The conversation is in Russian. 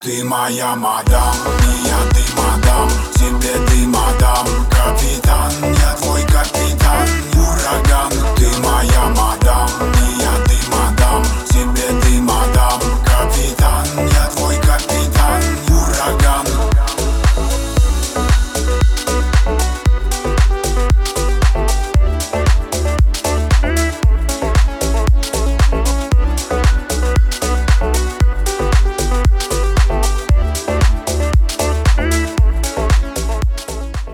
Ты моя мадам, и я ты мадам, тебе ты мадам. Капитан, я твой капитан, ураган.